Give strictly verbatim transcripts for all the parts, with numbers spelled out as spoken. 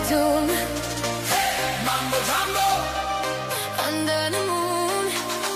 tune. Mambo Jambo, Under the moon.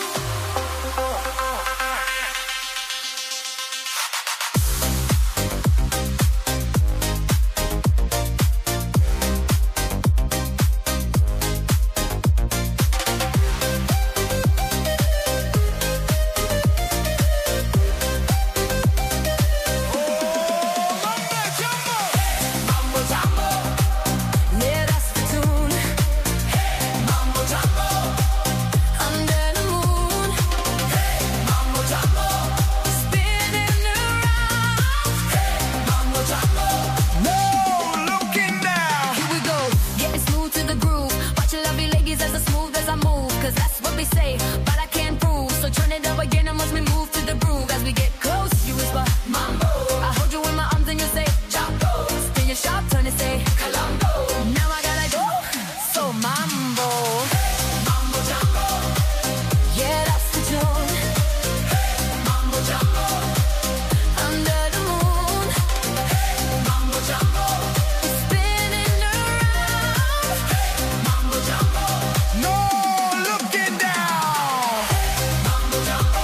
Mambo Jambo, Yeah, that's the tune. Mambo Jambo, Under the moon. Mambo Jambo, Spinning around. Mambo Jambo. No looking down. Here we go, getting smooth to the groove. Watch your lovely ladies as I smooth as I move. Cause that's what they say, but I can't prove. So turn it up again and watch me move to the groove. As we get close, you whisper, Mambo, I hold you in my arms and you say, Jambo, spin your sharp turn and say, Colombo, now I gotta go. So mambo, Mambo Jambo, yeah, that's the tune. Mambo Jambo, Under the moon, Mambo Jambo, spinning around. Mambo Jambo. No looking down. Mambo Jambo,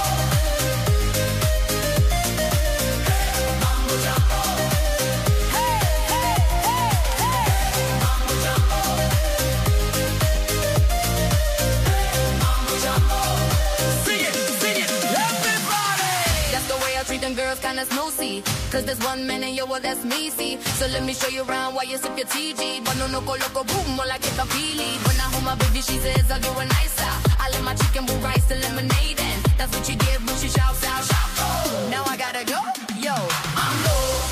Mambo Jambo, Hey, hey, hey, hey. Mambo Jambo, Mambo Jambo. Sing it, sing it, everybody. That's the way I treat them girls, kinda snoozy. Cause there's one man and yo, well, that's me, see. So let me show you around while you sip your T G. Cuando no coloco boom, more like it's a pili. When I hold my baby, she says I'll do it nicer. I let my chicken with rice and lemonade in. That's what you get when she shouts out, shout, oh. Now I gotta go, yo. Mambo,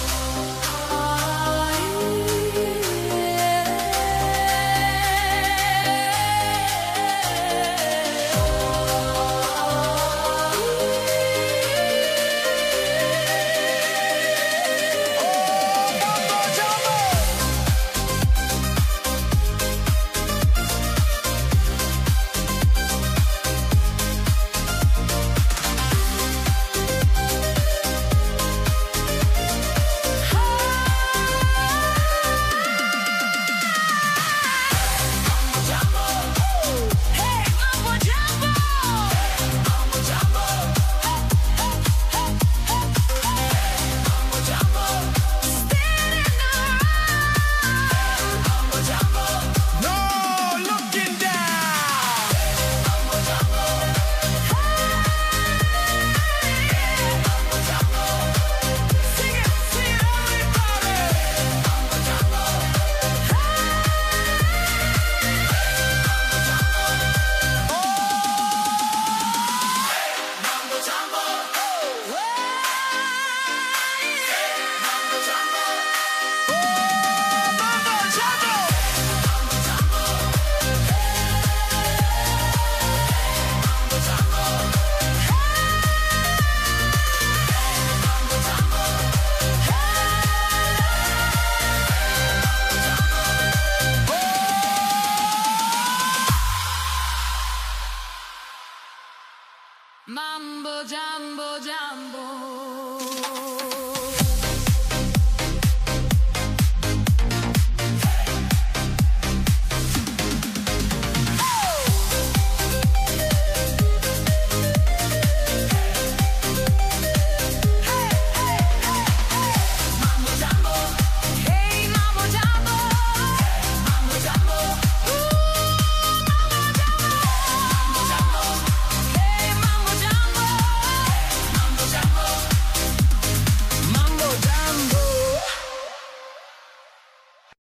Mambo Jambo. Hey, mambo jumbo. Mambo Jambo, Mambo Jambo, Spinning around. Mambo Jambo. No looking down. Mambo Jambo, Mambo Jambo. Sing it, sing it, everybody. Mambo Jambo, Mambo Jambo, Mambo Jambo. Mambo Jambo, Mambo Jambo, Mambo Jambo, Mambo Jambo. Mambo jumbo jumbo.